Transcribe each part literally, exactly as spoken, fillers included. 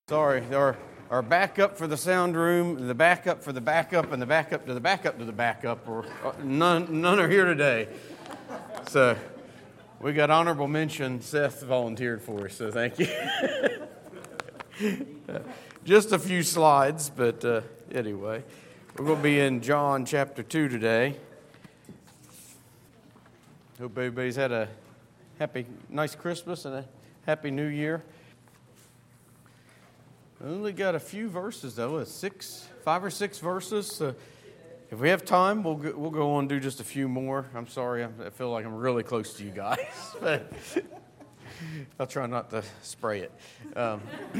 Sorry, our, our backup for the sound room, the backup for the backup, and the backup to the backup to the backup, or none, none are here today. So we got honorable mention. Seth volunteered for us, so thank you. Just a few slides, but uh, anyway, we're going to be in John chapter two today. Hope everybody's had a happy, nice Christmas and a happy New Year. I only got a few verses, though. It's six, five or six verses. So if we have time, we'll go, we'll go on and do just a few more. I'm sorry, I feel like I'm really close to you guys. But I'll try not to spray it. Um,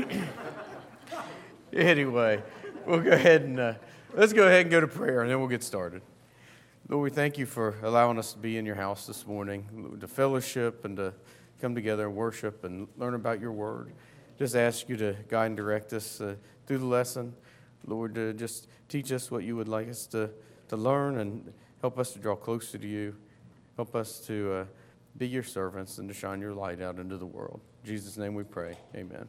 anyway, we'll go ahead and uh, let's go ahead and go to prayer, and then we'll get started. Lord, we thank you for allowing us to be in your house this morning, to fellowship and to come together and worship and learn about your word. Just ask you to guide and direct us uh, through the lesson. Lord, uh, just teach us what you would like us to, to learn and help us to draw closer to you. Help us to uh, be your servants and to shine your light out into the world. In Jesus' name we pray. Amen.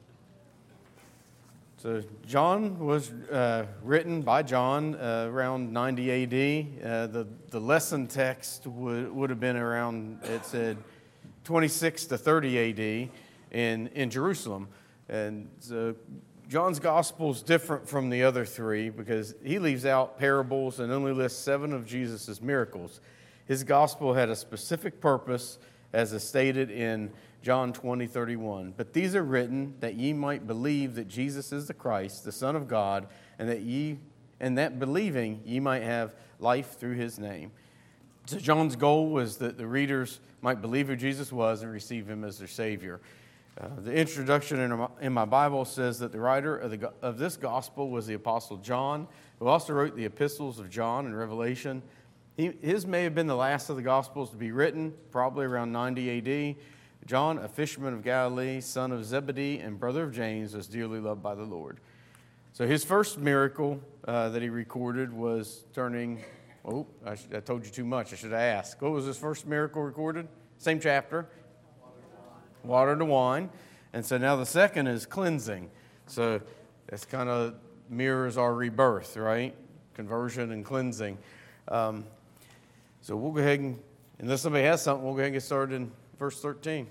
So John was uh, written by John uh, around ninety A D. Uh, the, the lesson text would, would have been around, it said, twenty-six to thirty A D in, in Jerusalem. And so John's gospel is different from the other three because he leaves out parables and only lists seven of Jesus' miracles. His gospel had a specific purpose, as is stated in John twenty thirty-one. But these are written that ye might believe that Jesus is the Christ, the Son of God, and that ye, and that believing ye might have life through his name. So John's goal was that the readers might believe who Jesus was and receive him as their Savior. Uh, the introduction in my, in my Bible says that the writer of, the, of this gospel was the Apostle John, who also wrote the epistles of John and Revelation. He, his may have been the last of the gospels to be written, probably around ninety A D. John, a fisherman of Galilee, son of Zebedee and brother of James, was dearly loved by the Lord. So his first miracle uh, that he recorded was turning, oh, I, sh- I told you too much, I should have asked. What was his first miracle recorded? Same chapter. Water to wine. And so now the second is cleansing. So that's kind of mirrors our rebirth, right? Conversion and cleansing. Um, so we'll go ahead and, unless somebody has something, we'll go ahead and get started in verse thirteen.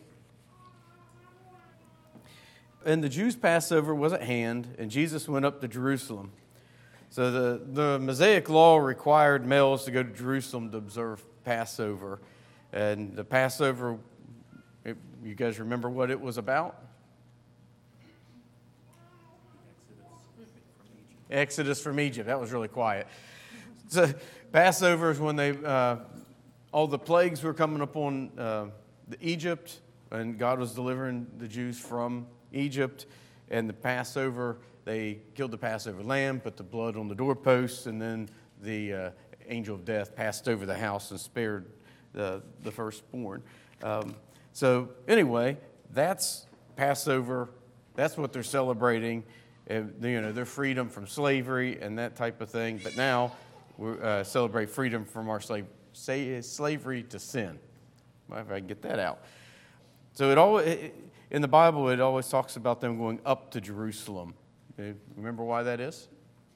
And the Jews' Passover was at hand, and Jesus went up to Jerusalem. So the, the Mosaic law required males to go to Jerusalem to observe Passover. And the Passover, it, you guys remember what it was about? Exodus from Egypt. That was really quiet. So Passover is when they uh, all the plagues were coming upon uh, the Egypt, and God was delivering the Jews from Egypt. And the Passover, they killed the Passover lamb, put the blood on the doorposts, and then the uh, angel of death passed over the house and spared the the firstborn. Um, So anyway, that's Passover. That's what they're celebrating, uh, you know, their freedom from slavery and that type of thing. But now we uh, celebrate freedom from our slave, say, slavery to sin. If I can get that out. So it always, in the Bible, it always talks about them going up to Jerusalem. Okay, remember why that is?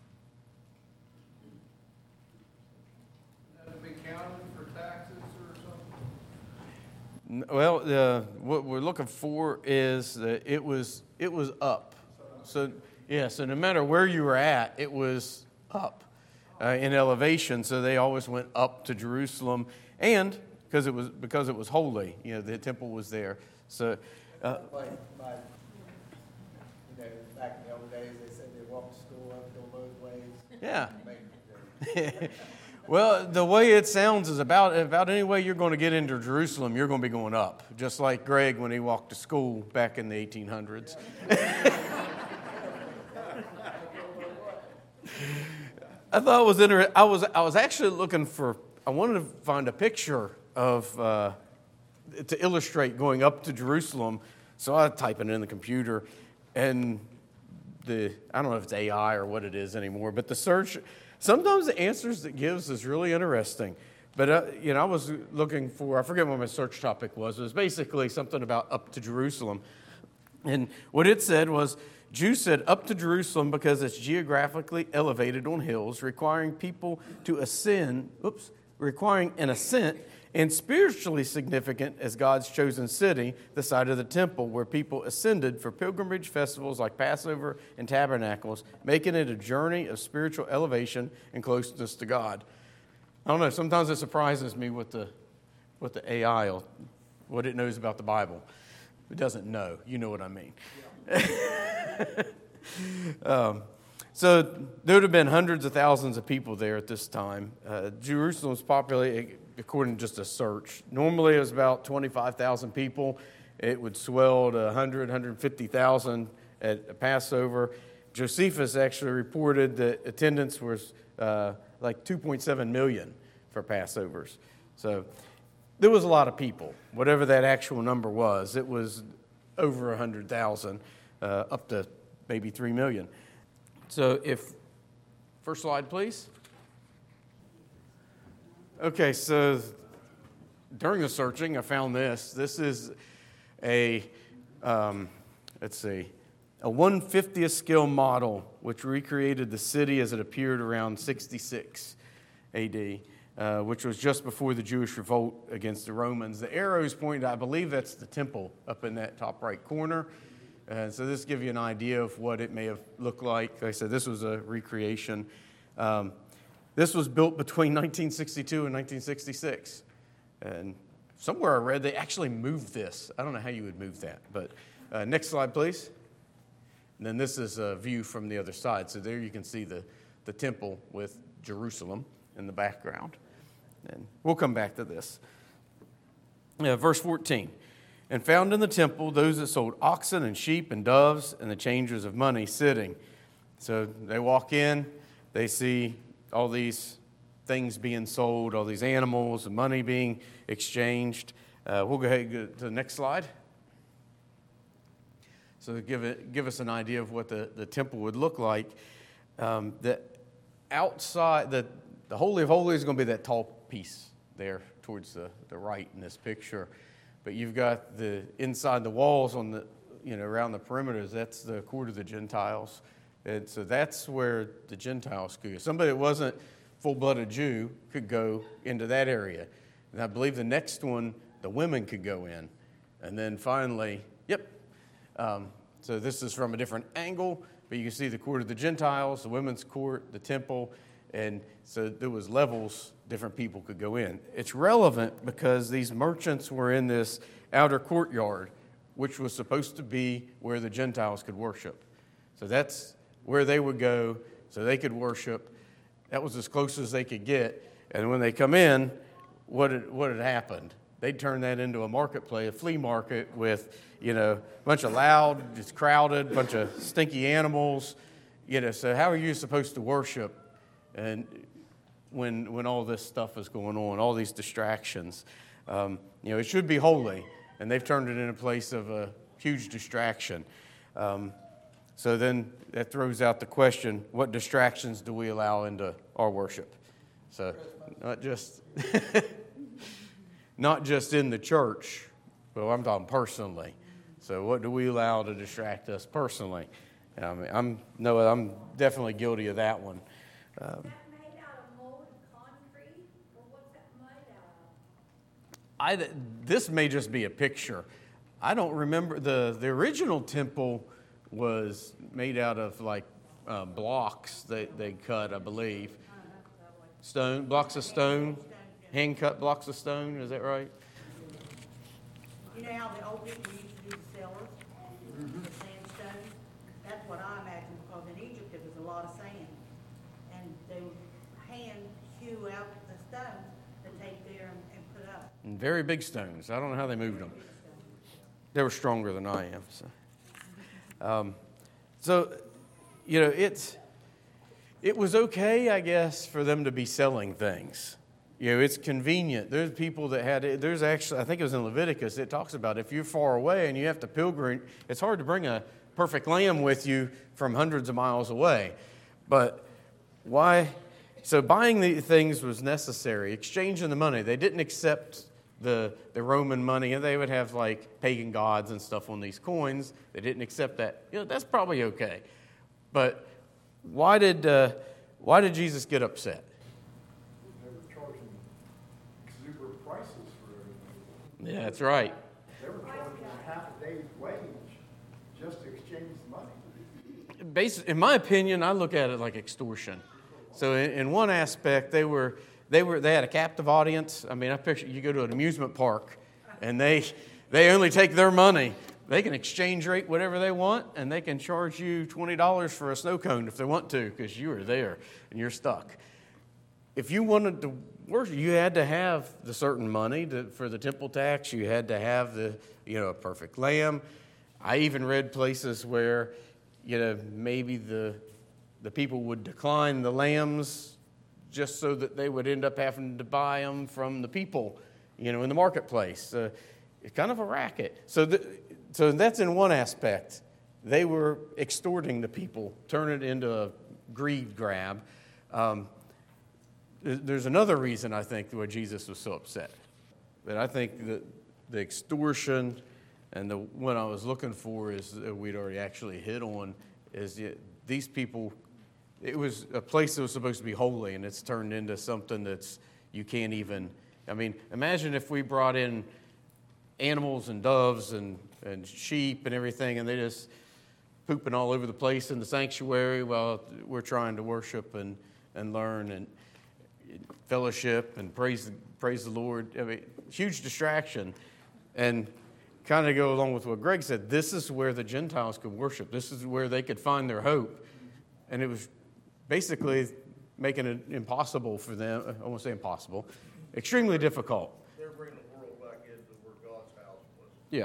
Well, uh, what we're looking for is that it was it was up. So yeah, so no matter where you were at, it was up uh, in elevation. So they always went up to Jerusalem, and because it was because it was holy, you know, the temple was there. So, uh, like, like, you know, back in the old days, they said they walked to school uphill both ways. Yeah. Well, the way it sounds is about about any way you're going to get into Jerusalem, you're going to be going up, just like Greg when he walked to school back in the eighteen hundreds. I thought it was interesting. I was I was actually looking for. I wanted to find a picture of uh, to illustrate going up to Jerusalem. So I type it in the computer, and the I don't know if it's A I or what it is anymore, but the search. Sometimes the answers it gives is really interesting. But, uh, you know, I was looking for, I forget what my search topic was. It was basically something about up to Jerusalem. And what it said was, Jews said up to Jerusalem because it's geographically elevated on hills, requiring people to ascend, oops, requiring an ascent, and spiritually significant as God's chosen city, the site of the temple, where people ascended for pilgrimage festivals like Passover and Tabernacles, making it a journey of spiritual elevation and closeness to God. I don't know, sometimes it surprises me what the, what the A I, will, what it knows about the Bible. It doesn't know, you know what I mean. Yeah. um, so there would have been hundreds of thousands of people there at this time. Uh, Jerusalem was populated, according to just a search. Normally it was about twenty-five thousand people. It would swell to one hundred, one hundred fifty thousand at Passover. Josephus actually reported that attendance was uh, like two point seven million for Passovers. So there was a lot of people. Whatever that actual number was, it was over one hundred thousand, uh, up to maybe three million. So if, first slide, please. Okay, so during the searching, I found this. This is a, um, let's see, a one fiftieth scale model, which recreated the city as it appeared around sixty-six A D, uh, which was just before the Jewish revolt against the Romans. The arrows point, I believe that's the temple up in that top right corner. And so this gives you an idea of what it may have looked like. Like I said, this was a recreation. Um, this was built between nineteen sixty-two and nineteen sixty-six. And somewhere I read they actually moved this. I don't know how you would move that. But uh, next slide, please. And then this is a view from the other side. So there you can see the, the temple with Jerusalem in the background. And we'll come back to this. Uh, verse fourteen. And found in the temple those that sold oxen and sheep and doves and the changers of money sitting. So they walk in, they see all these things being sold, all these animals and money being exchanged. Uh, we'll go ahead and go to the next slide. So give it, give us an idea of what the, the temple would look like. Um, the outside, the, the Holy of Holies is going to be that tall piece there towards the, the right in this picture. But you've got the inside the walls on the, you know, around the perimeters, that's the court of the Gentiles. And so that's where the Gentiles could go. Somebody that wasn't full-blooded Jew could go into that area. And I believe the next one, the women could go in. And then finally, yep. Um, so this is from a different angle, but you can see the court of the Gentiles, the women's court, the temple, and so there was levels different people could go in. It's relevant because these merchants were in this outer courtyard, which was supposed to be where the Gentiles could worship. So that's where they would go so they could worship. That was as close as they could get. And when they come in, what had, what had happened? They'd turn that into a marketplace, a flea market with, you know, a bunch of loud, just crowded, bunch of stinky animals. You know, so how are you supposed to worship? And when when all this stuff is going on, all these distractions, um, you know, it should be holy, and they've turned it into a place of a huge distraction. Um, so then that throws out the question: what distractions do we allow into our worship? So not just not just in the church, but I'm talking personally. So what do we allow to distract us personally? I mean, I'm no, I'm definitely guilty of that one. Um, Is that made out of mold and concrete, or what's that made out of? I, this may just be a picture. I don't remember. The, the original temple was made out of like uh, blocks that they cut, I believe. Stone, blocks of stone, hand-cut blocks of stone, is that right? You know how the old people used to do the cellars, the sandstone? That's what I imagine, because in Egypt there was a lot of sand. And they would hand hew out the stones to take there and, and put up. And very big stones. I don't know how they moved them. They were stronger than I am. So, um, so you know, it's it was okay, I guess, for them to be selling things. You know, it's convenient. There's people that had it. There's actually, I think it was in Leviticus, it talks about if you're far away and you have to pilgrim, it's hard to bring a perfect lamb with you from hundreds of miles away. But why? So buying the things was necessary. Exchanging the money. They didn't accept the, the Roman money, and they would have like pagan gods and stuff on these coins. They didn't accept that. You know, that's probably okay. But why did uh, why did Jesus get upset? They were charging exuberant prices for everything. Yeah, that's right. They were charging half a day's wage just to exchange the money. Basi- in my opinion, I look at it like extortion. So in, in one aspect, they were they were they had a captive audience. I mean, I picture you go to an amusement park, and they they only take their money. They can exchange rate whatever they want, and they can charge you twenty dollars for a snow cone if they want to, because you are there and you're stuck. If you wanted to worship, you had to have the certain money to, for the temple tax. You had to have the you know a perfect lamb. I even read places where you know maybe the the people would decline the lambs just so that they would end up having to buy them from the people, you know, in the marketplace. Uh, it's kind of a racket. So, the, so that's in one aspect. They were extorting the people, turning it into a greed grab. Um, there's another reason, I think, why Jesus was so upset. That I think that the extortion and the one I was looking for is that we'd already actually hit on is that these people. It was a place that was supposed to be holy, and it's turned into something that's you can't even. I mean, imagine if we brought in animals and doves and, and sheep and everything, and they just pooping all over the place in the sanctuary while we're trying to worship and, and learn and fellowship and praise praise the Lord. I mean, huge distraction, and kind of go along with what Greg said. This is where the Gentiles could worship. This is where they could find their hope, and it was. Basically making it impossible for them, I won't say impossible, extremely difficult. They're bringing the world back into where God's house was. Yeah.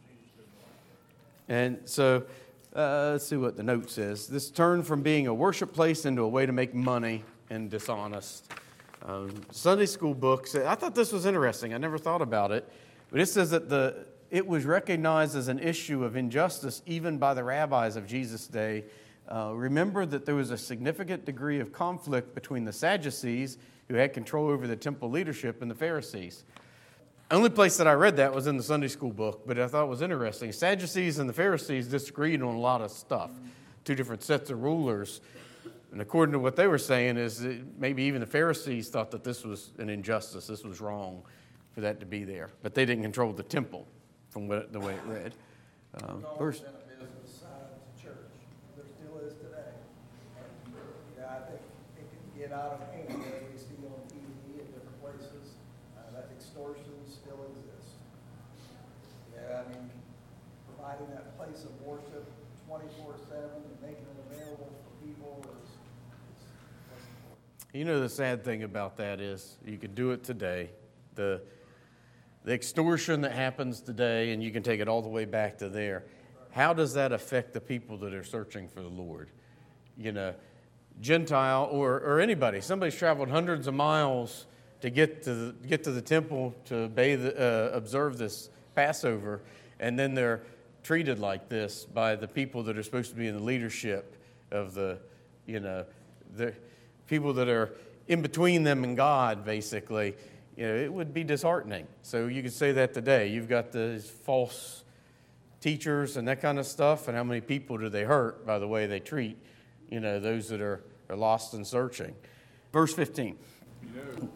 And so, uh, let's see what the note says. This turned from being a worship place into a way to make money and dishonest. Um, Sunday school books, I thought this was interesting. I never thought about it. But it says that the it was recognized as an issue of injustice even by the rabbis of Jesus' day. Uh, remember that there was a significant degree of conflict between the Sadducees, who had control over the temple leadership, and the Pharisees. Only place that I read that was in the Sunday school book, but I thought it was interesting. Sadducees and the Pharisees disagreed on a lot of stuff, two different sets of rulers. And according to what they were saying is that maybe even the Pharisees thought that this was an injustice, this was wrong for that to be there. But they didn't control the temple from what, the way it read. Um, verse. Business side to church. There still is today. And, yeah, I think it can get out of hand as we see on T V in different places. Uh, that extortion still exists. Yeah, I mean, providing that place of worship twenty-four seven and making it available for people is, is what's important. You know, the sad thing about that is you could do it today. The The extortion that happens today, and you can take it all the way back to there. How does that affect the people that are searching for the Lord? You know, Gentile or, or anybody. Somebody's traveled hundreds of miles to get to the, get to the temple to bathe, uh, observe this Passover, and then they're treated like this by the people that are supposed to be in the leadership of the, you know, the people that are in between them and God, basically. You know, it would be disheartening. So you could say that today. You've got the false teachers and that kind of stuff, and how many people do they hurt by the way they treat, you know, those that are, are lost and searching. Verse fifteen. You know,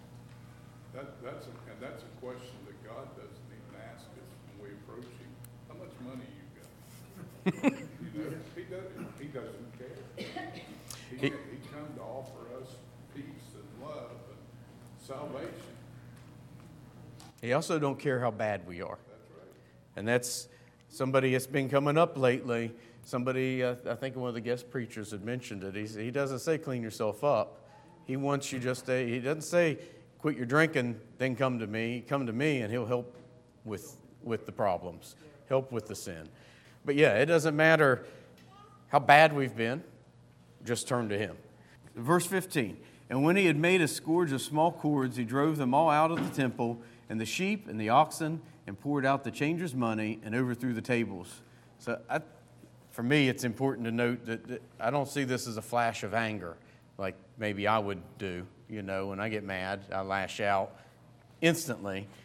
that, that's, a, and that's a question that God doesn't even ask us when we approach Him. How much money you got? You know, He doesn't, he doesn't care. He, he come to offer us peace and love and salvation. He also don't care how bad we are. That's right. And that's somebody that's been coming up lately. Somebody, uh, I think one of the guest preachers had mentioned it. He's, he doesn't say clean yourself up. He wants you just to, he doesn't say quit your drinking, then come to me. Come to me and he'll help with, with the problems, help with the sin. But yeah, it doesn't matter how bad we've been, just turn to him. Verse fifteen, and when he had made a scourge of small cords, he drove them all out of the temple, and the sheep and the oxen, and poured out the changers' money, and overthrew the tables. So I, for me, it's important to note that, that I don't see this as a flash of anger, like maybe I would do. You know, when I get mad, I lash out instantly.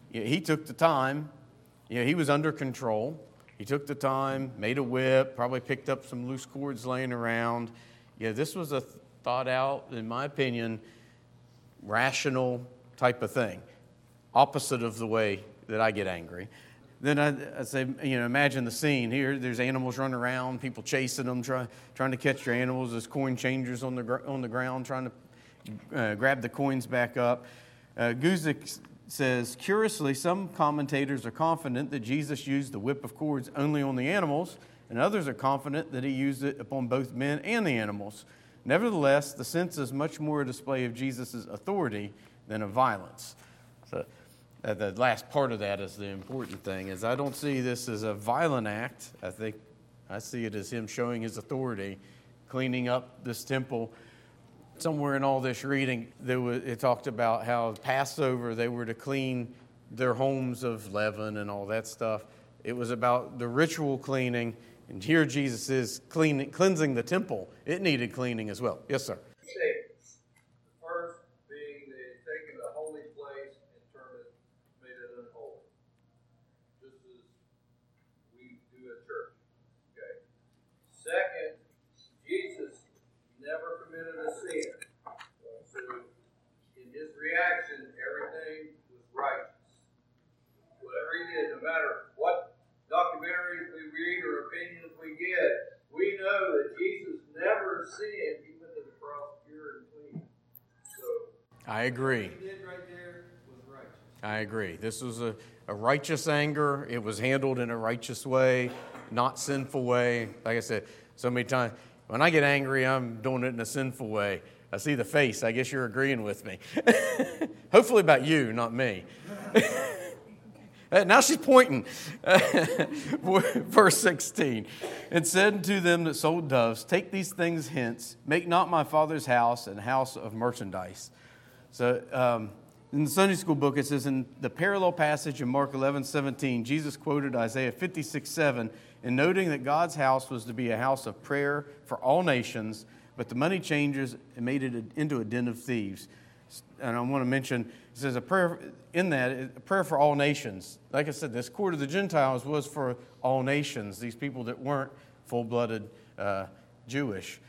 you know, he took the time. You know, he was under control. He took the time, made a whip, probably picked up some loose cords laying around. Yeah, this was a thought out, in my opinion, rational type of thing. Opposite of the way that I get angry. Then I, I say, you know, imagine the scene. Here, there's animals running around, people chasing them, try, trying to catch their animals. There's coin changers on the gr- on the ground trying to uh, grab the coins back up. Uh, Guzik says, curiously, some commentators are confident that Jesus used the whip of cords only on the animals, and others are confident that he used it upon both men and the animals. Nevertheless, the sense is much more a display of Jesus' authority than of violence. So uh, the last part of that is the important thing, is I don't see this as a violent act. I think I see it as him showing his authority, cleaning up this temple. Somewhere in all this reading, there was, it talked about how Passover, they were to clean their homes of leaven and all that stuff. It was about the ritual cleaning, and here Jesus is cleaning, cleansing the temple. It needed cleaning as well. Yes, sir. Statements. The first being they had taken the holy place and turned it, made it unholy, just as we do at church. Okay. Second, Jesus never committed a sin. So in his reaction, everything was righteous. Whatever he did, no matter what documentaries we read or opinions we get, we know that Jesus never sinned. He went to the cross pure and clean. So I agree. what he did right there was righteous. I agree. This was a, a righteous anger. It was handled in a righteous way, not sinful way. Like I said so many times, when I get angry, I'm doing it in a sinful way. I see the face. I guess you're agreeing with me. Hopefully about you, not me. Now she's pointing. Verse sixteen. And said unto them that sold doves, take these things hence, make not my Father's house an house of merchandise. So um, in the Sunday school book, it says in the parallel passage in Mark eleven seventeen, Jesus quoted Isaiah fifty-six seven, in noting that God's house was to be a house of prayer for all nations, but the money changers made it into a den of thieves. And I want to mention, it says a prayer in that, a prayer for all nations. Like I said, this court of the Gentiles was for all nations, these people that weren't full-blooded uh, Jewish.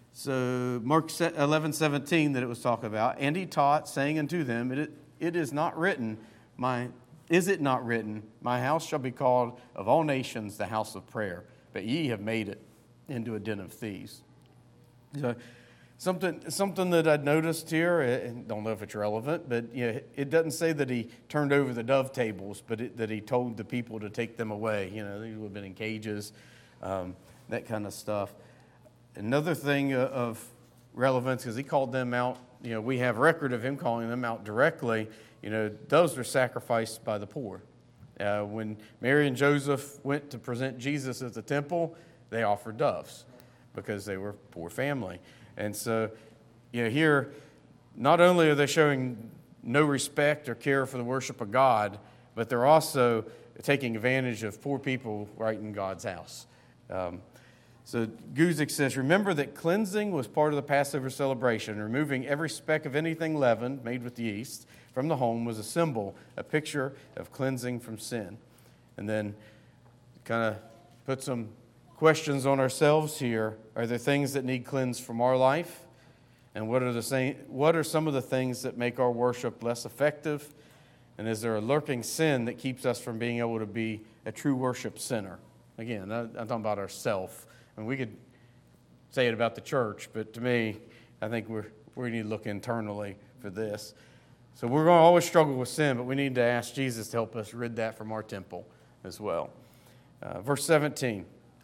So Mark eleven seventeen that it was talking about, and he taught, saying unto them, it, it is not written, my is it not written, my house shall be called of all nations the house of prayer, but ye have made it into a den of thieves. So, Something something that I'd noticed here, and don't know if it's relevant, but you know, it doesn't say that he turned over the dove tables, but it, that he told the people to take them away. You know, they would have been in cages, um, that kind of stuff. Another thing of relevance, because he called them out, you know, we have record of him calling them out directly. You know, doves were sacrificed by the poor. Uh, when Mary and Joseph went to present Jesus at the temple, they offered doves because they were a poor family. And so, you know, here, not only are they showing no respect or care for the worship of God, but they're also taking advantage of poor people right in God's house. Um, so Guzik says, remember that cleansing was part of the Passover celebration. Removing every speck of anything leavened, made with yeast, from the home was a symbol, a picture of cleansing from sin. And then kind of put some questions on ourselves here. Are there things that need cleansed from our life? And what are the same, what are some of the things that make our worship less effective? And is there a lurking sin that keeps us from being able to be a true worship center? Again, I'm talking about ourself. And we could say it about the church, but to me, I think we're, we need to look internally for this. So we're going to always struggle with sin, but we need to ask Jesus to help us rid that from our temple as well. Uh, verse seventeen.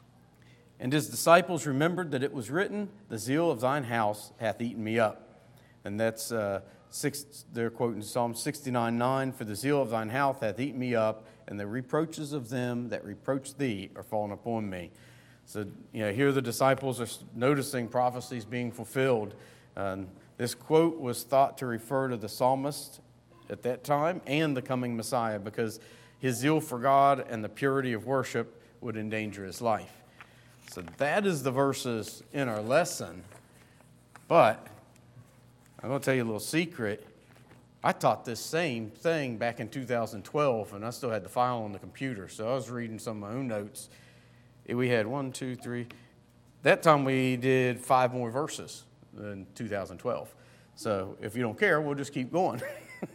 And his disciples remembered that it was written, the zeal of thine house hath eaten me up. And that's, uh, six, they're quoting Psalm sixty-nine nine, for the zeal of thine house hath eaten me up, and the reproaches of them that reproach thee are fallen upon me. So, you know, here the disciples are noticing prophecies being fulfilled. Um, this quote was thought to refer to the psalmist at that time and the coming Messiah, because his zeal for God and the purity of worship would endanger his life. So that is the verses in our lesson. But I'm going to tell you a little secret. I taught this same thing back in two thousand twelve, and I still had the file on the computer. So I was reading some of my own notes. We had one, two, three. That time we did five more verses than two thousand twelve. So if you don't care, we'll just keep going.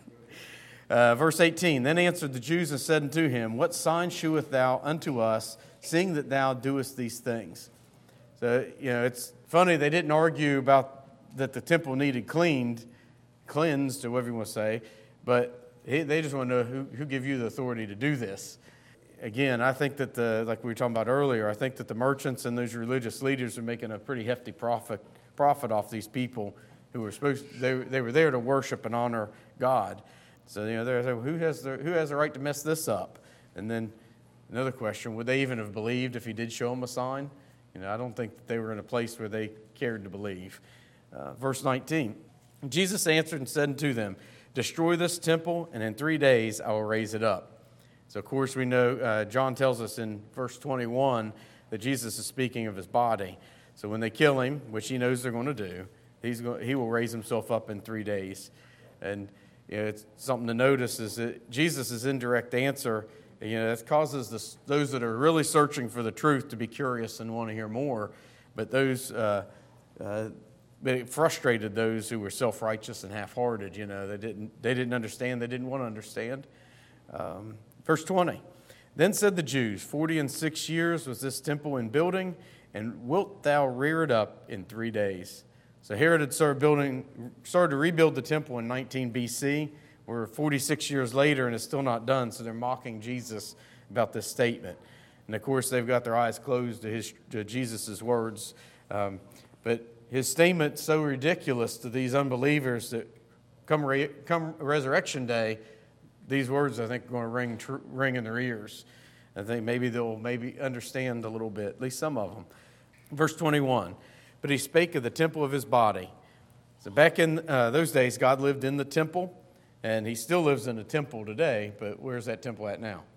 uh, verse eighteen, then answered the Jews and said unto him, what sign sheweth thou unto us, seeing that thou doest these things? So, you know, it's funny, they didn't argue about that the temple needed cleaned, cleansed, or whatever you want to say, but they just want to know who, who gave you the authority to do this. Again, I think that the, like we were talking about earlier, I think that the merchants and those religious leaders are making a pretty hefty profit profit off these people who were supposed they they were there to worship and honor God. So you know, they're saying, who has the who has the right to mess this up? And then another question: would they even have believed if he did show them a sign? You know, I don't think that they were in a place where they cared to believe. Uh, verse nineteen: Jesus answered and said unto them, destroy this temple, and in three days I will raise it up. So, of course, we know uh, John tells us in verse twenty-one that Jesus is speaking of his body. So when they kill him, which he knows they're going to do, he's going, he will raise himself up in three days. And you know, it's something to notice is that Jesus' indirect answer, you know, that causes this, those that are really searching for the truth to be curious and want to hear more. But those, uh, uh, it frustrated those who were self-righteous and half-hearted. You know, they didn't, they didn't understand. They didn't want to understand. Um, Verse twenty, then said the Jews, forty and six years was this temple in building, and wilt thou rear it up in three days? So Herod had started building, started to rebuild the temple in nineteen B C. We're forty-six years later, and it's still not done. So they're mocking Jesus about this statement, and of course they've got their eyes closed to his to Jesus' words. Um, but his statement's so ridiculous to these unbelievers that come re, come resurrection day, these words, I think, are going to ring tr- ring in their ears. I think maybe they'll maybe understand a little bit, at least some of them. Verse twenty-one, but he spake of the temple of his body. So back in uh, those days, God lived in the temple, and he still lives in the temple today, but where's that temple at now?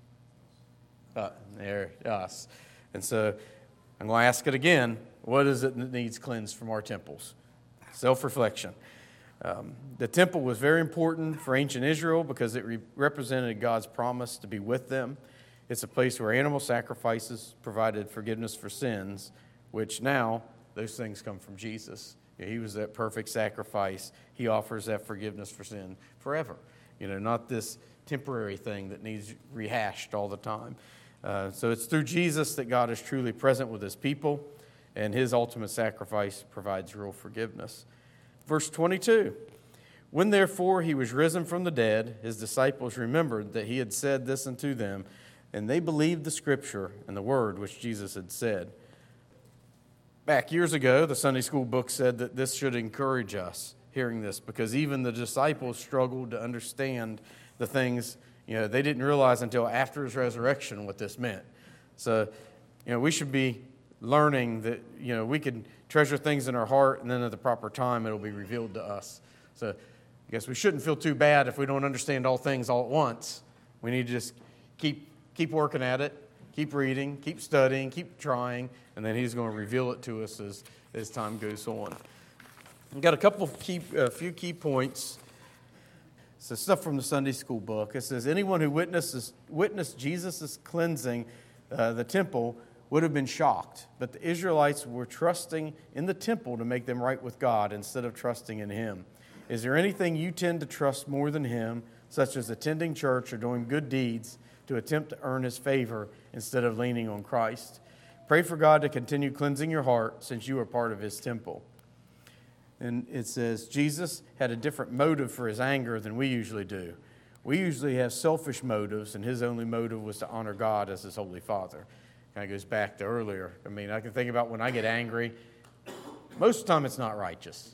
Uh, there, us. And so I'm going to ask it again. What is it that needs cleansed from our temples? Self-reflection. Um, the temple was very important for ancient Israel because it re- represented God's promise to be with them. It's a place where animal sacrifices provided forgiveness for sins, which now those things come from Jesus. You know, he was that perfect sacrifice. He offers that forgiveness for sin forever. You know, not this temporary thing that needs rehashed all the time. Uh, so it's through Jesus that God is truly present with his people, and his ultimate sacrifice provides real forgiveness. Verse twenty-two, when therefore he was risen from the dead, his disciples remembered that he had said this unto them, and they believed the scripture and the word which Jesus had said. Back years ago, the Sunday school book said that this should encourage us, hearing this, because even the disciples struggled to understand the things, you know, they didn't realize until after his resurrection what this meant. So, you know, we should be learning that, you know, we can treasure things in our heart, and then at the proper time it'll be revealed to us. So I guess we shouldn't feel too bad if we don't understand all things all at once. We need to just keep keep working at it, keep reading, keep studying, keep trying, and then he's going to reveal it to us as, as time goes on. I've got a couple of key, a few key points. So stuff from the Sunday school book. It says, anyone who witnesses witnessed Jesus' cleansing uh, the temple would have been shocked, but the Israelites were trusting in the temple to make them right with God instead of trusting in him. Is there anything you tend to trust more than him, such as attending church or doing good deeds to attempt to earn his favor instead of leaning on Christ? Pray for God to continue cleansing your heart since you are part of his temple. And it says, Jesus had a different motive for his anger than we usually do. We usually have selfish motives, and his only motive was to honor God as his holy Father. Kind of goes back to earlier. I mean, I can think about when I get angry. Most of the time, it's not righteous.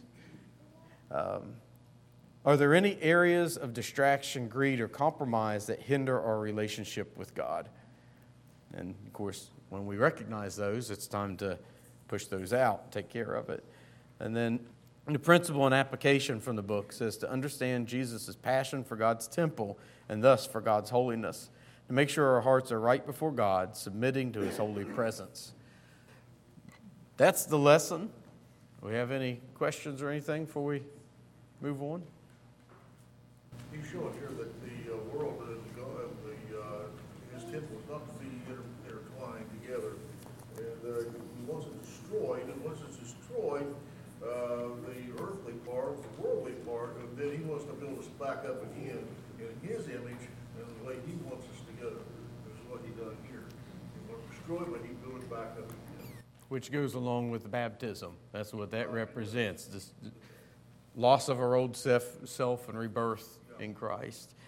Um, are there any areas of distraction, greed, or compromise that hinder our relationship with God? And, of course, when we recognize those, it's time to push those out, take care of it. And then the principle and application from the book says to understand Jesus' passion for God's temple and thus for God's holiness. To make sure our hearts are right before God, submitting to his holy presence. That's the lesson. Do we have any questions or anything before we move on? He's showing here that the uh, world is going, the, uh, his temple is not to be inter- intertwined together. And uh, he wants it destroyed, and once it's destroyed, uh, the earthly part, the worldly part, and then he wants to build us back up again in his image and the way he wants us together. This is what he done here. He wants to destroy, but he built it back up again. Which goes along with the baptism. That's what that represents. This loss of our old self, self and rebirth in Christ.